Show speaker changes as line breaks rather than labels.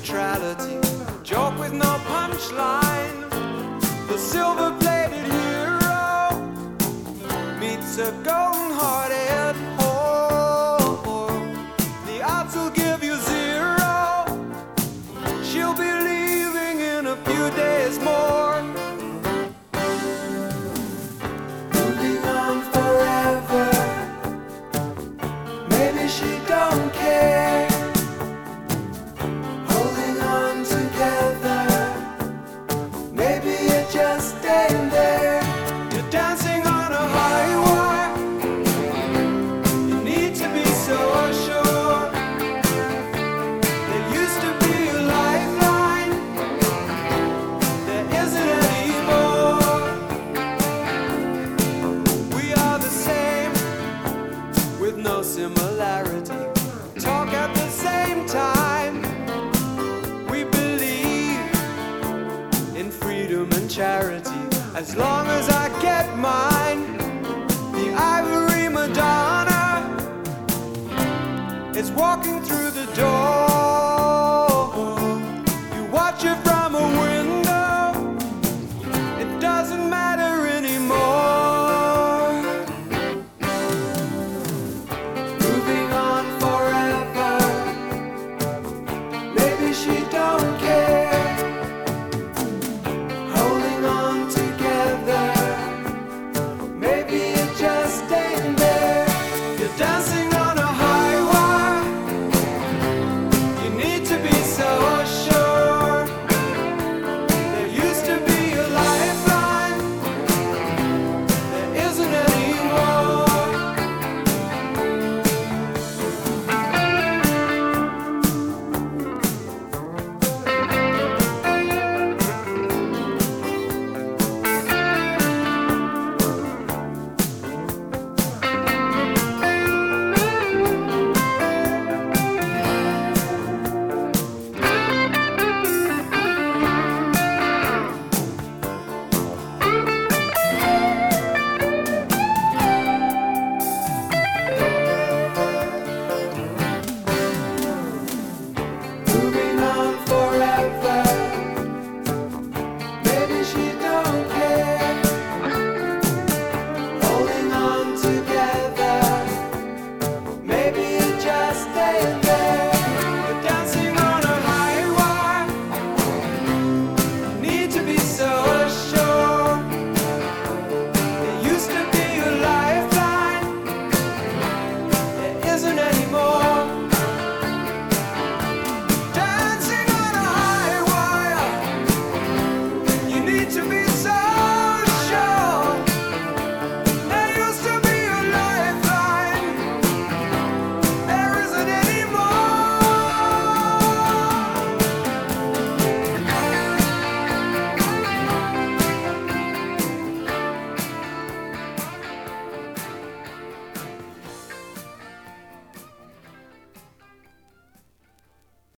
neutrality, joke with no punchline. The silver-plated hero meets a golden-hearted whore. The odds will give you zero. She'll be leaving in a few days more. Moving on forever. Maybe she don't care. Holding on together. Maybe it just ain't there. You're dancing on a high wire. You need to be so sure. There used to be a lifeline. There isn't anymore. We are the same with no similarity. Talk at the same time. We believe in freedom and charity. As long as I get mine, the ivory Madonna is walking through the door.